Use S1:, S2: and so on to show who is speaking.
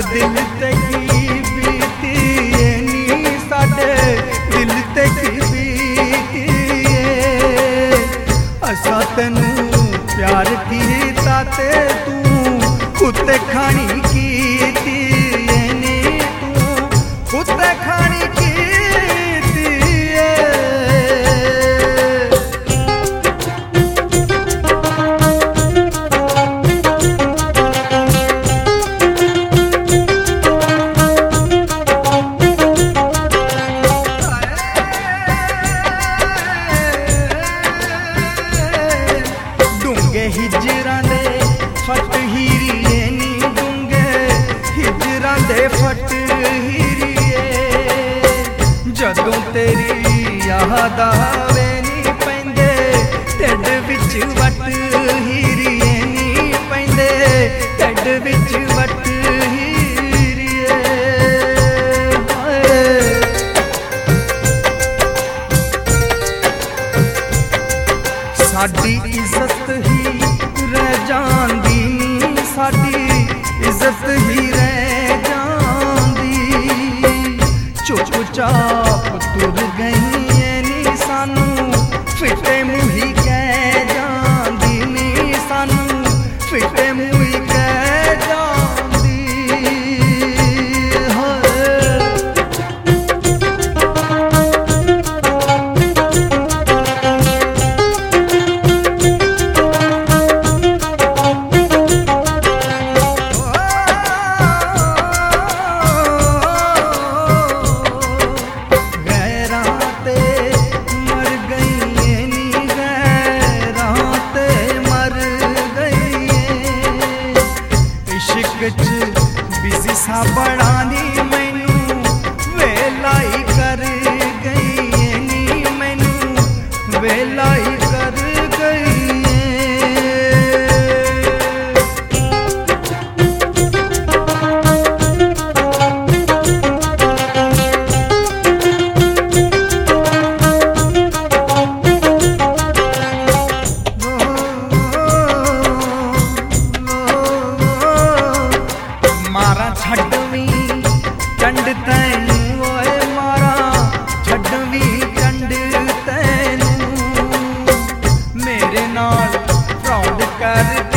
S1: दिल ते की बीती नी, साडे दिल ते की बीती असा तेनू प्यार कीता ते तू कुत्ते खानी कीती नी, तू कुत्ते खानी कीती। हिजरां दे फट हीरिए नी, डूंगे हिजरां दे फट हीरिए जदों तेरी याद आवे नी पैंदे ढिड which what हीरिए knee, पैंदे ढिड which what हीरिए। साडी इज्जत ही रह जांदी नी, साडी इज्जत ही रह जांदी, चुपचाप तुर गई नी, सानू फिटे मुही कह जांदी नी, सानू फिटे मुही कह जांदी। बिजी सा बड़ा नी मैनू वेलाई कर गई नी, मैनू वेलाई कर गई। मारा छड्डवी चंड तैनू ओए, मारा छड्डवी चंड तैनू, मेरे नाल फ्रॉड कर